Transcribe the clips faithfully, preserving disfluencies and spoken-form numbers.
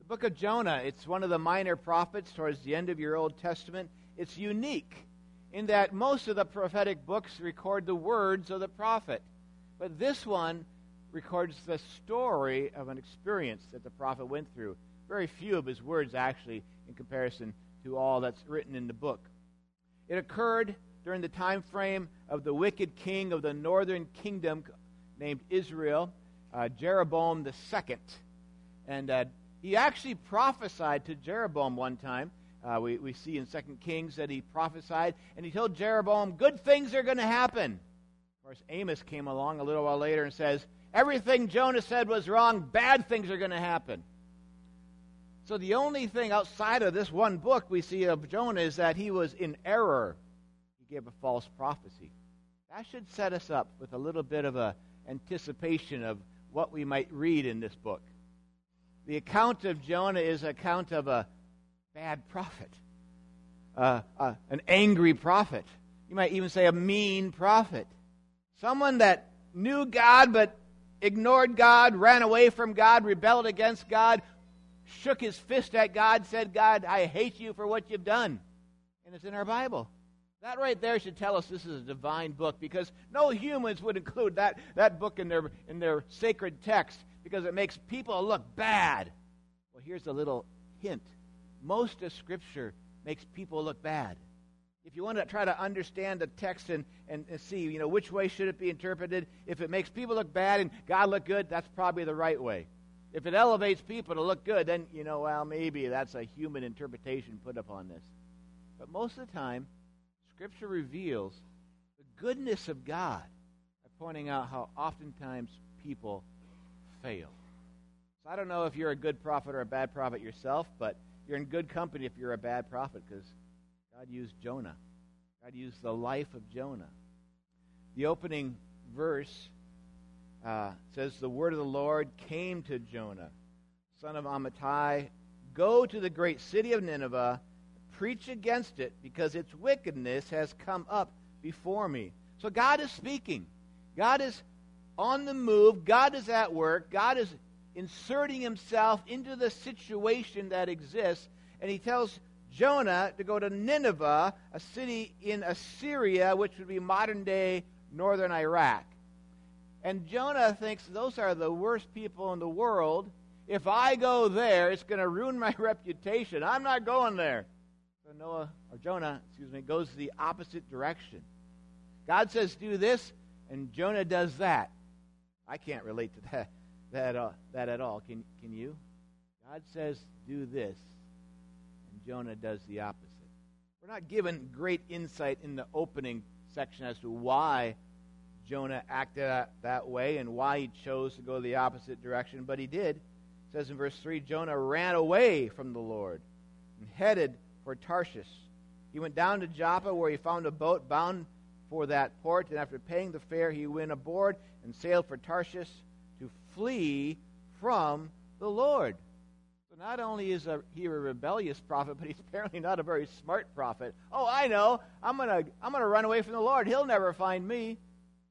The book of Jonah, it's one of the minor prophets towards the end of your Old Testament. It's unique in that most of the prophetic books record the words of the prophet. But this one records the story of an experience that the prophet went through. Very few of his words, actually, in comparison to all that's written in the book. It occurred during the time frame of the wicked king of the northern kingdom named Israel, uh, Jeroboam the second. And uh, he actually prophesied to Jeroboam one time. Uh, we, we see in Second Kings that he prophesied, and he told Jeroboam, good things are going to happen. Of course, Amos came along a little while later and says, everything Jonah said was wrong, bad things are going to happen. So the only thing outside of this one book we see of Jonah is that he was in error. He gave a false prophecy. That should set us up with a little bit of a anticipation of what we might read in this book. The account of Jonah is an account of a bad prophet, uh, uh, an angry prophet. You might even say a mean prophet. Someone that knew God but ignored God, ran away from God, rebelled against God, shook his fist at God, said, God, I hate you for what you've done. And it's in our Bible. That right there should tell us this is a divine book, because no humans would include that, that book in their, in their sacred text because it makes people look bad. Well, here's a little hint. Most of Scripture makes people look bad. If you want to try to understand the text and, and, and see, you know, which way should it be interpreted, if it makes people look bad and God look good, that's probably the right way. If it elevates people to look good, then, you know, well, maybe that's a human interpretation put upon this. But most of the time, Scripture reveals the goodness of God by pointing out how oftentimes people fail. So I don't know if you're a good prophet or a bad prophet yourself, but you're in good company if you're a bad prophet, because God used Jonah. God used the life of Jonah. The opening verse uh, says, the word of the Lord came to Jonah, son of Amittai, go to the great city of Nineveh, preach against it, because its wickedness has come up before me. So God is speaking. God is on the move. God is at work. God is inserting himself into the situation that exists, and he tells Jonah to go to Nineveh, a city in Assyria, which would be modern-day northern Iraq. And Jonah thinks, those are the worst people in the world. If I go there, it's going to ruin my reputation. I'm not going there. So Noah, or Jonah, excuse me, goes the opposite direction. God says, do this, and Jonah does that. I can't relate to that. That, uh, that at all. Can can you? God says, do this, and Jonah does the opposite. We're not given great insight in the opening section as to why Jonah acted that, that way and why he chose to go the opposite direction, but he did. It says in verse three, Jonah ran away from the Lord and headed for Tarshish. He went down to Joppa, where he found a boat bound for that port, and after paying the fare, he went aboard and sailed for Tarshish to flee from the Lord. So not only is a, he a rebellious prophet, but he's apparently not a very smart prophet. Oh, I know. I'm going to I'm gonna run away from the Lord. He'll never find me. It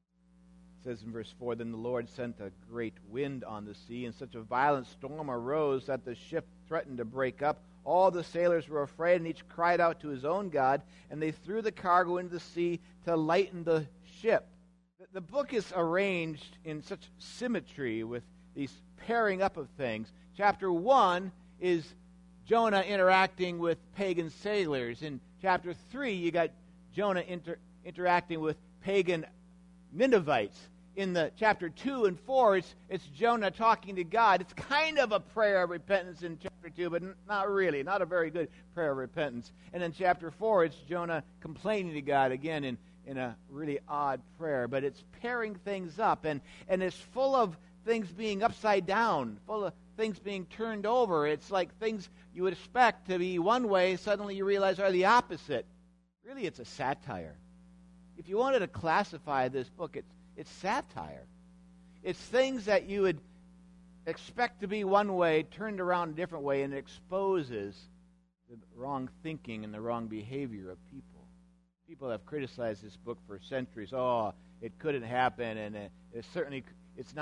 says in verse four, then the Lord sent a great wind on the sea, and such a violent storm arose that the ship threatened to break up. All the sailors were afraid, and each cried out to his own God, and they threw the cargo into the sea to lighten the ship. The book is arranged in such symmetry with these pairing up of things. Chapter one is Jonah interacting with pagan sailors. In chapter three, you got Jonah inter- interacting with pagan Ninevites. In the chapter two and four, it's, it's Jonah talking to God. It's kind of a prayer of repentance in chapter two, but n- not really. Not a very good prayer of repentance. And in chapter four, it's Jonah complaining to God again in, in a really odd prayer. But it's pairing things up, and, and it's full of things being upside down, full of things being turned over. It's like things you would expect to be one way, suddenly you realize are the opposite. Really, it's a satire. If you wanted to classify this book, it's It's satire. It's things that you would expect to be one way, turned around a different way, and it exposes the wrong thinking and the wrong behavior of people. People have criticized this book for centuries. Oh, it couldn't happen, and it, it certainly it's not a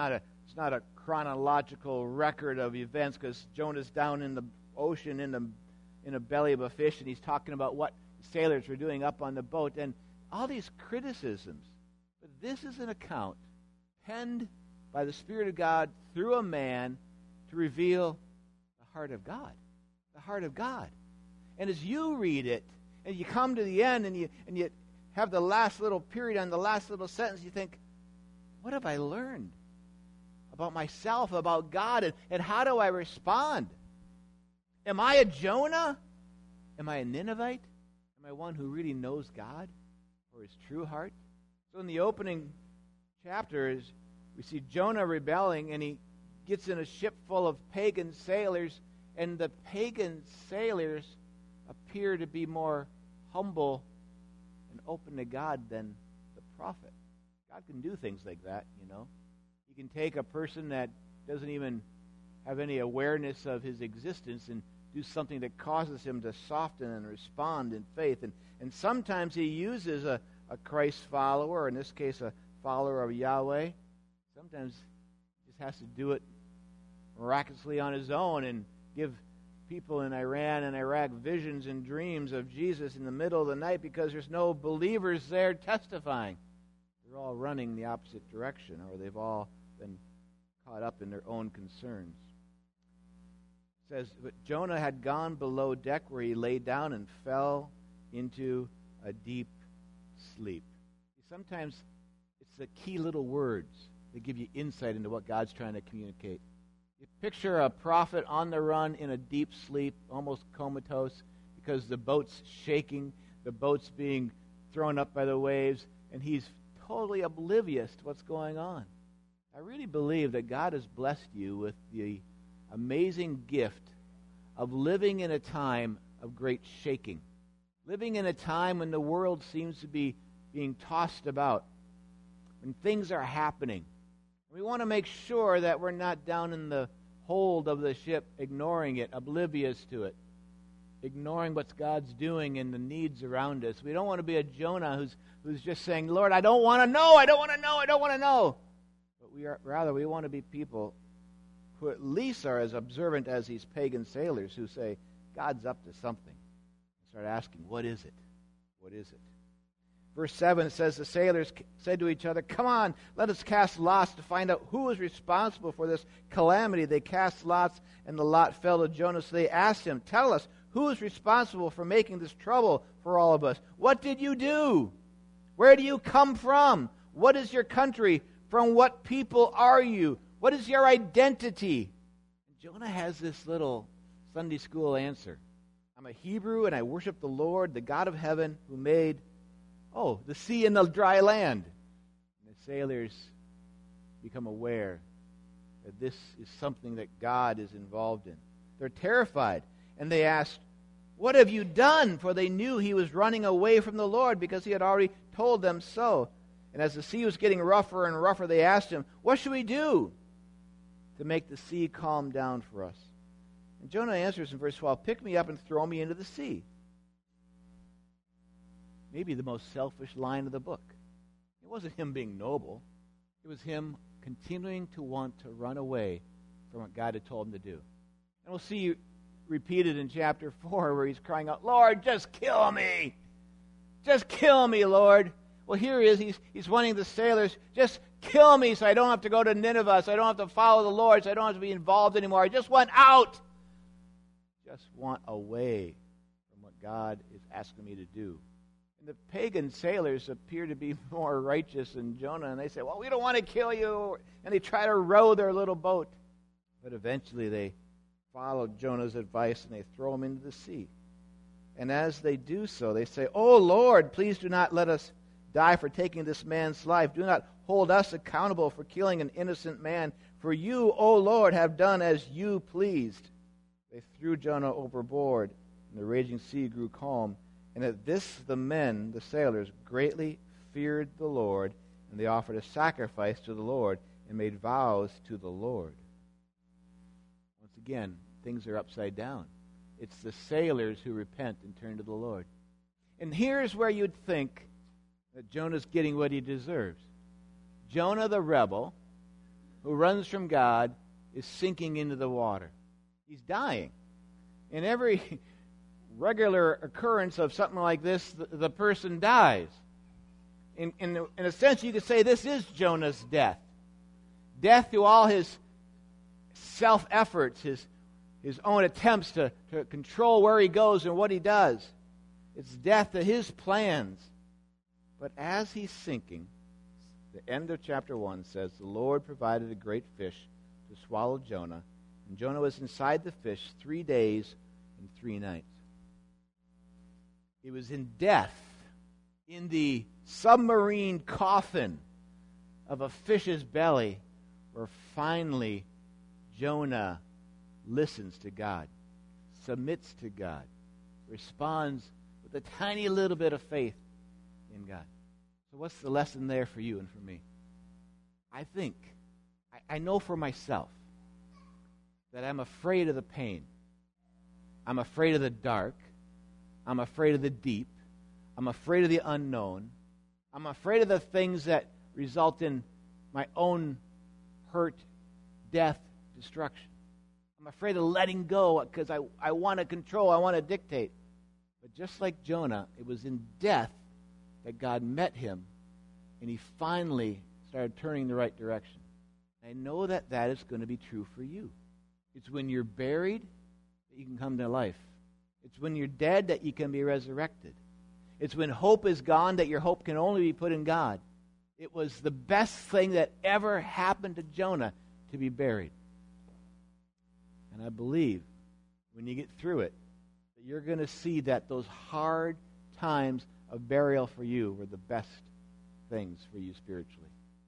it's not a chronological record of events, because Jonah's down in the ocean in the in the belly of a fish, and he's talking about what sailors were doing up on the boat, and all these criticisms. But this is an account penned by the Spirit of God through a man to reveal the heart of God. The heart of God. And as you read it, and you come to the end, and you and you have the last little period on the last little sentence, you think, what have I learned about myself, about God, and, and how do I respond? Am I a Jonah? Am I a Ninevite? Am I one who really knows God or his true heart? So in the opening chapters, we see Jonah rebelling, and he gets in a ship full of pagan sailors, and the pagan sailors appear to be more humble and open to God than the prophet. God can do things like that, you know. He can take a person that doesn't even have any awareness of his existence and do something that causes him to soften and respond in faith. And, and sometimes he uses a, a Christ follower, or in this case a follower of Yahweh. Sometimes he just has to do it miraculously on his own and give people in Iran and Iraq visions and dreams of Jesus in the middle of the night, because there's no believers there testifying. They're all running the opposite direction, or they've all been caught up in their own concerns. It says, but Jonah had gone below deck, where he lay down and fell into a deep sleep. Sometimes it's the key little words that give you insight into what God's trying to communicate. You picture a prophet on the run in a deep sleep, almost comatose, because the boat's shaking, the boat's being thrown up by the waves, and he's totally oblivious to what's going on. I really believe that God has blessed you with the amazing gift of living in a time of great shaking, living in a time when the world seems to be being tossed about, when things are happening. We want to make sure that we're not down in the hold of the ship, ignoring it, oblivious to it, ignoring what God's doing and the needs around us. We don't want to be a Jonah who's who's just saying, Lord, I don't want to know, I don't want to know, I don't want to know. But we are rather, we want to be people who at least are as observant as these pagan sailors who say, God's up to something. Start asking, what is it? What is it? Verse seven says, the sailors said to each other, come on, let us cast lots to find out who is responsible for this calamity. They cast lots, and the lot fell to Jonah. So they asked him, tell us, who is responsible for making this trouble for all of us? What did you do? Where do you come from? What is your country? From what people are you? What is your identity? And Jonah has this little Sunday school answer. I'm a Hebrew, and I worship the Lord, the God of heaven, who made Oh, the sea and the dry land. And the sailors become aware that this is something that God is involved in. They're terrified, and they asked, what have you done? For they knew he was running away from the Lord, because he had already told them so. And as the sea was getting rougher and rougher, they asked him, what should we do to make the sea calm down for us? And Jonah answers in verse twelve, pick me up and throw me into the sea. Maybe the most selfish line of the book. It wasn't him being noble. It was him continuing to want to run away from what God had told him to do. And we'll see repeated in chapter four, where he's crying out, Lord, just kill me. Just kill me, Lord. Well, here he is. He's, he's wanting the sailors, just kill me so I don't have to go to Nineveh, so I don't have to follow the Lord, so I don't have to be involved anymore. I just want out. Just want away from what God is asking me to do. The pagan sailors appear to be more righteous than Jonah, and they say, well, we don't want to kill you, and they try to row their little boat. But eventually they follow Jonah's advice, and they throw him into the sea. And as they do so, they say, oh, Lord, please do not let us die for taking this man's life. Do not hold us accountable for killing an innocent man, for you, O Lord, have done as you pleased. They threw Jonah overboard, and the raging sea grew calm. And at this the men, the sailors, greatly feared the Lord, and they offered a sacrifice to the Lord and made vows to the Lord. Once again, things are upside down. It's the sailors who repent and turn to the Lord. And here's where you'd think that Jonah's getting what he deserves. Jonah the rebel, who runs from God is sinking into the water. He's dying. In every regular occurrence of something like this, the, the person dies. In, in, in a sense, you could say this is Jonah's death. Death to all his self-efforts, his, his own attempts to, to control where he goes and what he does. It's death to his plans. But as he's sinking, the end of chapter one says, the Lord provided a great fish to swallow Jonah, and Jonah was inside the fish three days and three nights. It was in death, in the submarine coffin of a fish's belly, where finally Jonah listens to God, submits to God, responds with a tiny little bit of faith in God. So what's the lesson there for you and for me? I think, I, I know for myself that I'm afraid of the pain. I'm afraid of the dark. I'm afraid of the deep. I'm afraid of the unknown. I'm afraid of the things that result in my own hurt, death, destruction. I'm afraid of letting go because I, I want to control, I want to dictate. But just like Jonah, it was in death that God met him, and he finally started turning the right direction. I know that that is going to be true for you. It's when you're buried that you can come to life. It's when you're dead that you can be resurrected. It's when hope is gone that your hope can only be put in God. It was the best thing that ever happened to Jonah to be buried. And I believe when you get through it, that you're going to see that those hard times of burial for you were the best things for you spiritually.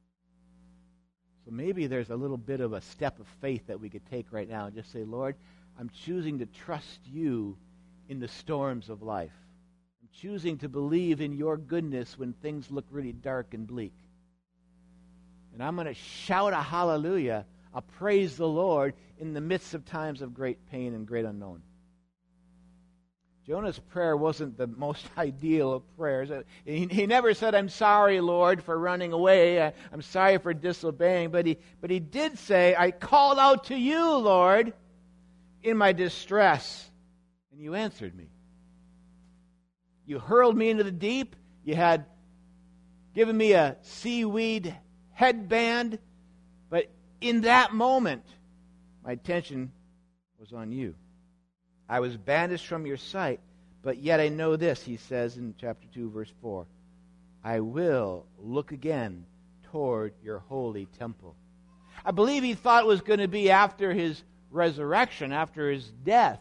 So maybe there's a little bit of a step of faith that we could take right now and just say, Lord, I'm choosing to trust you in the storms of life. I'm choosing to believe in your goodness when things look really dark and bleak. And I'm going to shout a hallelujah, a praise the Lord in the midst of times of great pain and great unknown. Jonah's prayer wasn't the most ideal of prayers. He, he never said, I'm sorry, Lord, for running away. I, I'm sorry for disobeying. But he, but he did say, I called out to you, Lord, in my distress, and you answered me. You hurled me into the deep. You had given me a seaweed headband. But in that moment, my attention was on you. I was banished from your sight, but yet I know this, he says in chapter two, verse four. I will look again toward your holy temple. I believe he thought it was going to be after his resurrection, after his death.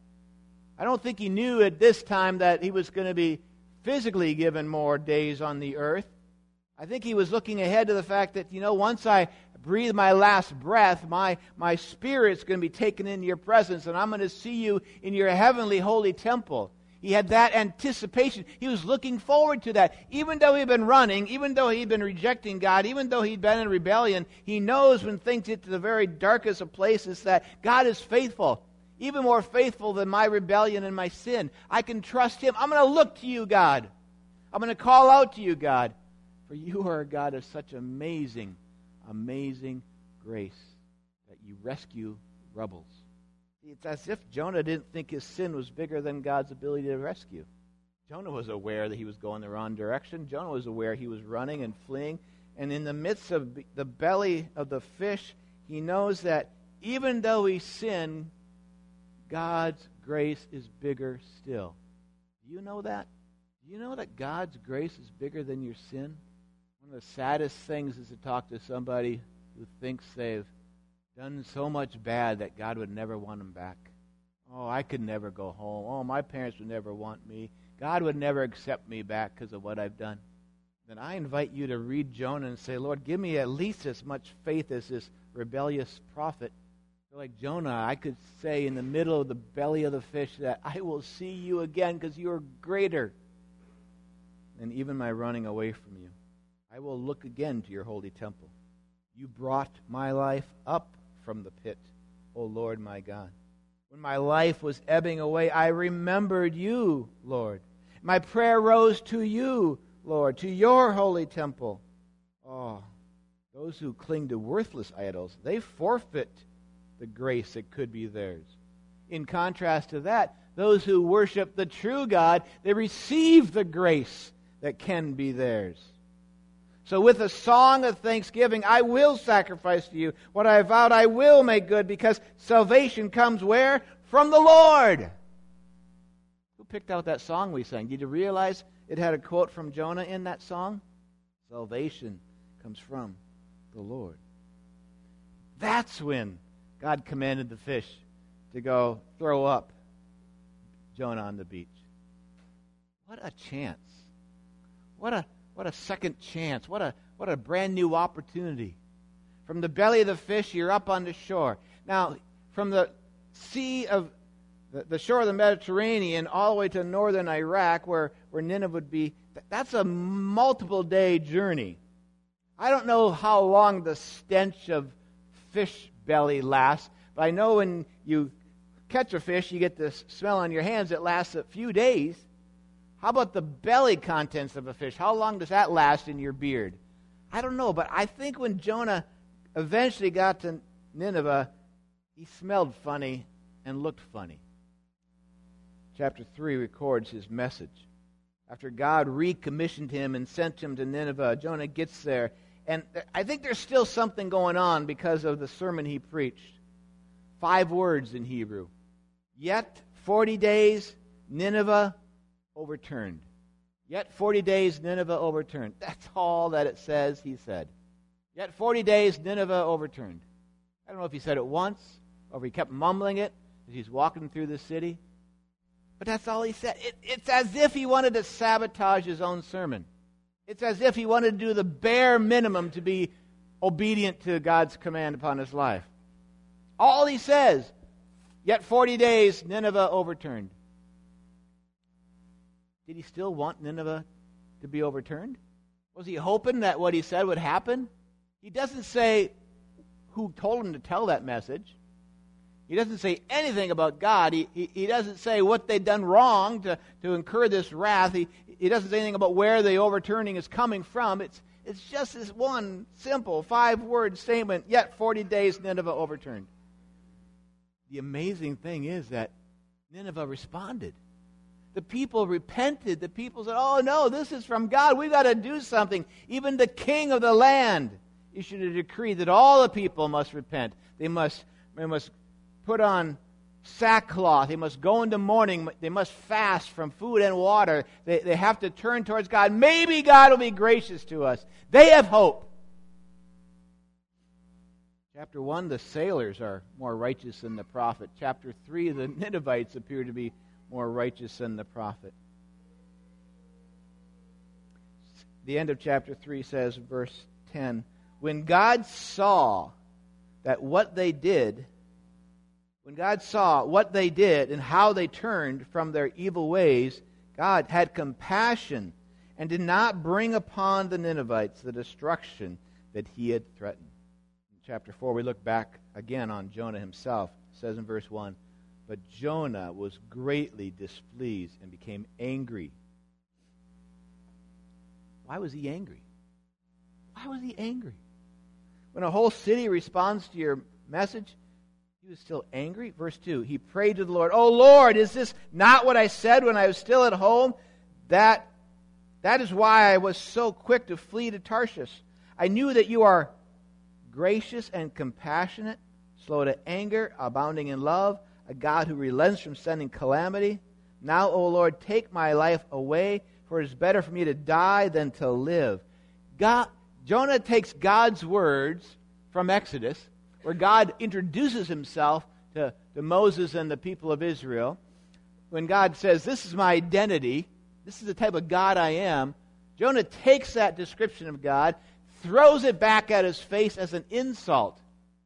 I don't think he knew at this time that he was going to be physically given more days on the earth. I think he was looking ahead to the fact that, you know, once I breathe my last breath, my, my spirit's going to be taken into your presence, and I'm going to see you in your heavenly holy temple. He had that anticipation. He was looking forward to that. Even though he'd been running, even though he'd been rejecting God, even though he'd been in rebellion, he knows when things get to the very darkest of places that God is faithful, even more faithful than my rebellion and my sin. I can trust him. I'm going to look to you, God. I'm going to call out to you, God. For you are a God of such amazing, amazing grace that you rescue rebels. It's as if Jonah didn't think his sin was bigger than God's ability to rescue. Jonah was aware that he was going the wrong direction. Jonah was aware he was running and fleeing. And in the midst of the belly of the fish, he knows that even though he sinned, God's grace is bigger still. Do you know that? Do you know that God's grace is bigger than your sin? One of the saddest things is to talk to somebody who thinks they've done so much bad that God would never want them back. Oh, I could never go home. Oh, my parents would never want me. God would never accept me back because of what I've done. Then I invite you to read Jonah and say, Lord, give me at least as much faith as this rebellious prophet. So like Jonah, I could say in the middle of the belly of the fish that I will see you again because you are greater than even my running away from you. I will look again to your holy temple. You brought my life up from the pit, O Lord my God. When my life was ebbing away, I remembered you, Lord. My prayer rose to you, Lord, to your holy temple. Oh, Those who cling to worthless idols, they forfeit the grace that could be theirs. In contrast to that, those who worship the true God, they receive the grace that can be theirs. So with a song of thanksgiving, I will sacrifice to you. What I have vowed, I will make good, because salvation comes where? From the Lord. Who picked out that song we sang? Did you realize it had a quote from Jonah in that song? Salvation comes from the Lord. That's when God commanded the fish to go throw up Jonah on the beach. What a chance. What a what a second chance. What a what a brand new opportunity. From the belly of the fish, you're up on the shore. Now, from the sea of the, the shore of the Mediterranean all the way to northern Iraq, where, where Nineveh would be, that's a multiple day journey. I don't know how long the stench of fish belly lasts, but I know when you catch a fish, you get this smell on your hands. It lasts a few days. How about the belly contents of a fish? How long does that last in your beard? I don't know, but I think when Jonah eventually got to Nineveh, he smelled funny and looked funny. Chapter three records his message. After God recommissioned him and sent him to Nineveh, Jonah gets there, and I think there's still something going on because of the sermon he preached. Five words in Hebrew. Yet forty days, Nineveh overturned. Yet forty days, Nineveh overturned. That's all that it says he said. Yet forty days, Nineveh overturned. I don't know if he said it once, or if he kept mumbling it as he's walking through the city. But that's all he said. It, it's as if he wanted to sabotage his own sermon. It's as if he wanted to do the bare minimum to be obedient to God's command upon his life. All he says, yet forty days, Nineveh overturned. Did he still want Nineveh to be overturned? Was he hoping that what he said would happen? He doesn't say who told him to tell that message. He doesn't say anything about God. He, he, he doesn't say what they'd done wrong to, to incur this wrath. He, he doesn't say anything about where the overturning is coming from. It's, it's just this one simple five-word statement, yet forty days Nineveh overturned. The amazing thing is that Nineveh responded. The people repented. The people said, oh no, this is from God. We've got to do something. Even the king of the land issued a decree that all the people must repent. They must, they must put on sackcloth. They must go into mourning. They must fast from food and water. They, they have to turn towards God. Maybe God will be gracious to us. They have hope. Chapter one, the sailors are more righteous than the prophet. Chapter three, the Ninevites appear to be more righteous than the prophet. The end of chapter three says, verse ten, when God saw that what they did, when God saw what they did and how they turned from their evil ways, God had compassion and did not bring upon the Ninevites the destruction that he had threatened. In chapter four, we look back again on Jonah himself. It says in verse one, but Jonah was greatly displeased and became angry. Why was he angry? Why was he angry? When a whole city responds to your message, he was still angry. Verse two, he prayed to the Lord, oh Lord, is this not what I said when I was still at home? That, that is why I was so quick to flee to Tarshish. I knew that you are gracious and compassionate, slow to anger, abounding in love, a God who relents from sending calamity. Now, O Lord, take my life away, for it is better for me to die than to live. God, Jonah takes God's words from Exodus, where God introduces himself to, to Moses and the people of Israel. When God says, this is my identity, this is the type of God I am, Jonah takes that description of God, throws it back at his face as an insult.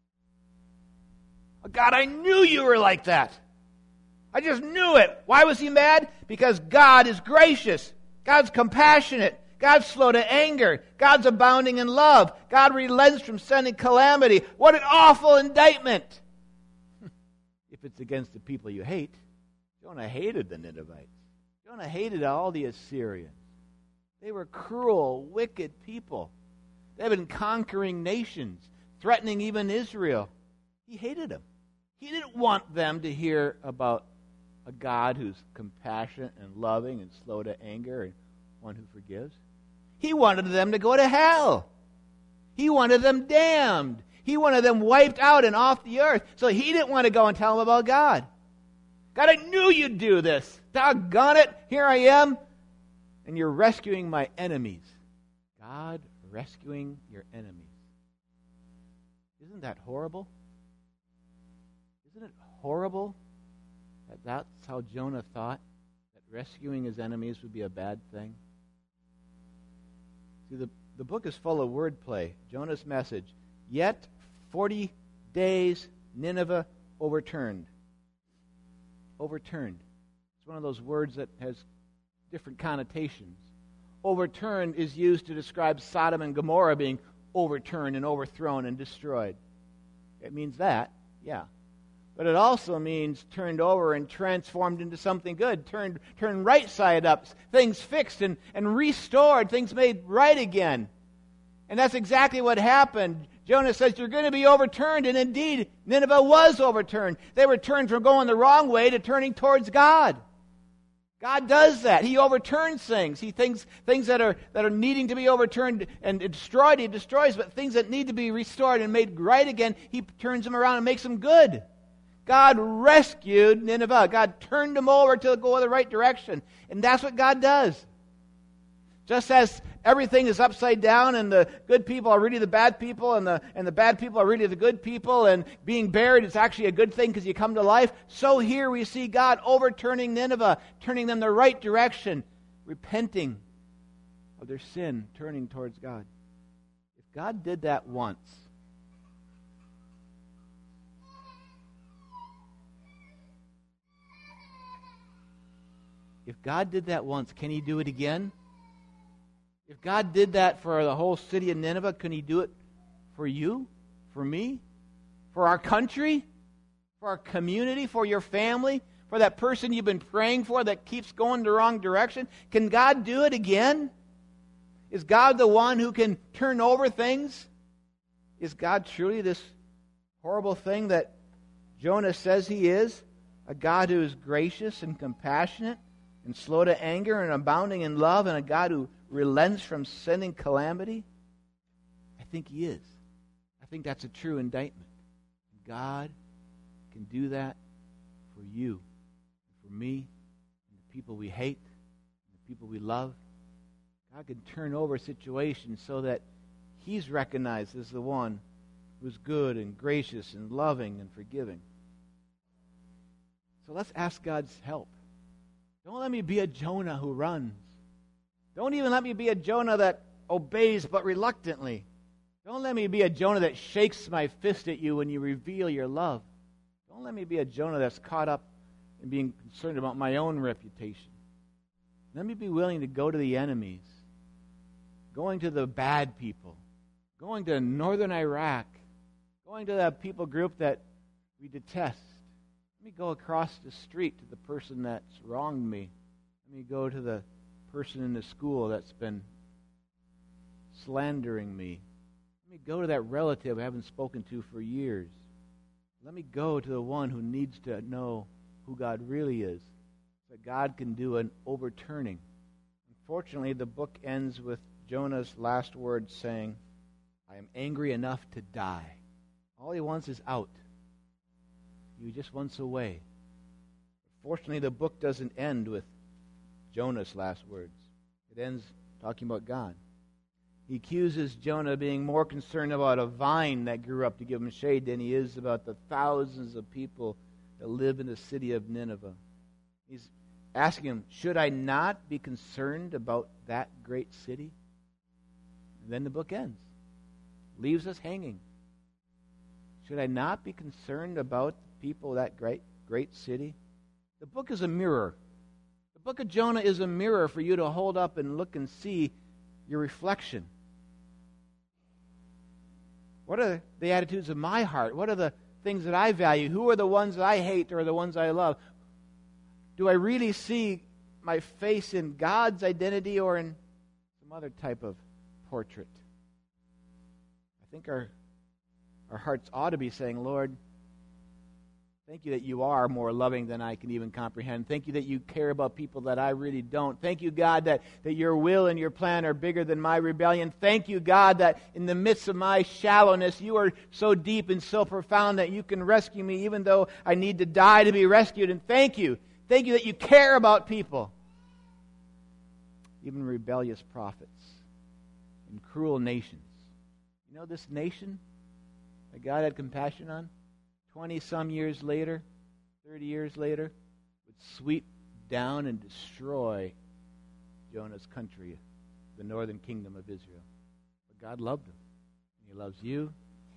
God, I knew you were like that. I just knew it. Why was he mad? Because God is gracious. God's compassionate. God's slow to anger. God's abounding in love. God relents from sending calamity. What an awful indictment. If it's against the people you hate. Jonah hated the Ninevites. Jonah hated all the Assyrians. They were cruel, wicked people. They've been conquering nations, threatening even Israel. He hated them. He didn't want them to hear about a God who's compassionate and loving and slow to anger and one who forgives. He wanted them to go to hell. He wanted them damned. He wanted them wiped out and off the earth. So he didn't want to go and tell them about God. God, I knew you'd do this. Doggone it. Here I am. And you're rescuing my enemies. God rescuing your enemies. Isn't that horrible? Isn't it horrible that that's how Jonah thought? That rescuing his enemies would be a bad thing? See, the, the book is full of wordplay. Jonah's message. Yet forty days Nineveh overturned. Overturned. It's one of those words that has different connotations. Overturned is used to describe Sodom and Gomorrah being overturned and overthrown and destroyed. It means that, yeah. But it also means turned over and transformed into something good, turned turned right side up, things fixed and, and restored, things made right again. And that's exactly what happened. Jonah says, you're going to be overturned, and indeed, Nineveh was overturned. They were turned from going the wrong way to turning towards God. God does that. He overturns things. He thinks things that are that are needing to be overturned and destroyed, He destroys, but things that need to be restored and made right again, He turns them around and makes them good. God rescued Nineveh. God turned them over to go in the right direction. And that's what God does. Just as everything is upside down and the good people are really the bad people and the and the bad people are really the good people and being buried is actually a good thing because you come to life, so here we see God overturning Nineveh, turning them the right direction, repenting of their sin, turning towards God. If God did that once, if God did that once, can He do it again? If God did that for the whole city of Nineveh, can He do it for you, for me, for our country, for our community, for your family, for that person you've been praying for that keeps going the wrong direction? Can God do it again? Is God the one who can turn over things? Is God truly this horrible thing that Jonah says He is? A God who is gracious and compassionate and slow to anger and abounding in love, and a God who relents from sending calamity? I think He is. I think that's a true indictment. God can do that for you, for me, and the people we hate, and the people we love. God can turn over situations so that He's recognized as the one who's good and gracious and loving and forgiving. So let's ask God's help. Don't let me be a Jonah who runs. Don't even let me be a Jonah that obeys but reluctantly. Don't let me be a Jonah that shakes my fist at you when you reveal your love. Don't let me be a Jonah that's caught up in being concerned about my own reputation. Let me be willing to go to the enemies, going to the bad people, going to northern Iraq, going to that people group that we detest. Let me go across the street to the person that's wronged me. Let me go to the person in the school that's been slandering me. Let me go to that relative I haven't spoken to for years. Let me go to the one who needs to know who God really is, so that God can do an overturning. Unfortunately, the book ends with Jonah's last words saying, I am angry enough to die. All he wants is out. He just wants away. Fortunately, the book doesn't end with Jonah's last words. It ends talking about God. He accuses Jonah of being more concerned about a vine that grew up to give him shade than he is about the thousands of people that live in the city of Nineveh. He's asking him, should I not be concerned about that great city? And then the book ends. Leaves us hanging. Should I not be concerned about the people of that great, great city? The book is a mirror. The book of Jonah is a mirror for you to hold up and look and see your reflection. What are the attitudes of my heart? What are the things that I value? Who are the ones that I hate or the ones I love? Do I really see my face in God's identity or in some other type of portrait? think our, our hearts ought to be saying, Lord, thank you that you are more loving than I can even comprehend. Thank you that you care about people that I really don't. Thank you, God, that, that your will and your plan are bigger than my rebellion. Thank you, God, that in the midst of my shallowness, you are so deep and so profound that you can rescue me even though I need to die to be rescued. And thank you. Thank you that you care about people. Even rebellious prophets and cruel nations. You know this nation that God had compassion on? Twenty-some years later, thirty years later, would sweep down and destroy Jonah's country, the northern kingdom of Israel. But God loved them. He loves you.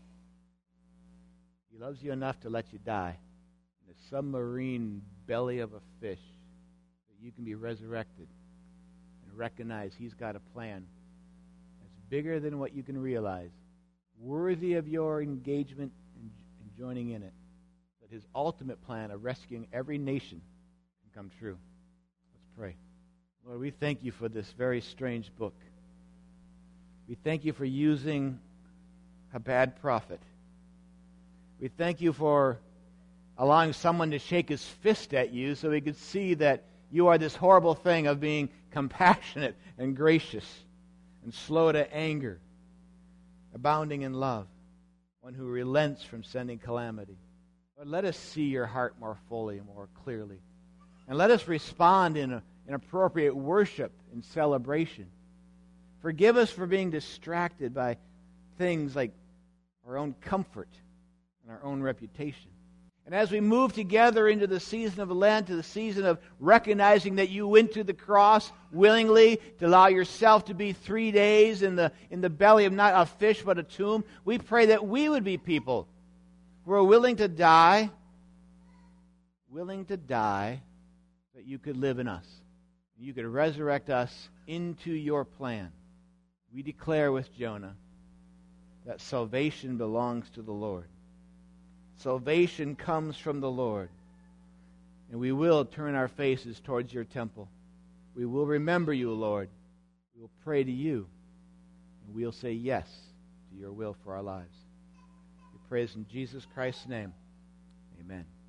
He loves you enough to let you die in the submarine belly of a fish that you can be resurrected and recognize He's got a plan that's bigger than what you can realize, worthy of your engagement joining in it, that His ultimate plan of rescuing every nation can come true. Let's pray. Lord, we thank you for this very strange book. We thank you for using a bad prophet. We thank you for allowing someone to shake his fist at you so he could see that you are this horrible thing of being compassionate and gracious and slow to anger, abounding in love, one who relents from sending calamity. Lord, let us see your heart more fully and more clearly. And let us respond in, a, in appropriate worship and celebration. Forgive us for being distracted by things like our own comfort and our own reputation. And as we move together into the season of Lent, to the season of recognizing that you went to the cross willingly to allow yourself to be three days in the, in the belly of not a fish but a tomb, we pray that we would be people who are willing to die, willing to die so that you could live in us. You could resurrect us into your plan. We declare with Jonah that salvation belongs to the Lord. Salvation comes from the Lord. And we will turn our faces towards your temple. We will remember you, Lord. We will pray to you. And we'll say yes to your will for our lives. We praise in Jesus Christ's name. Amen.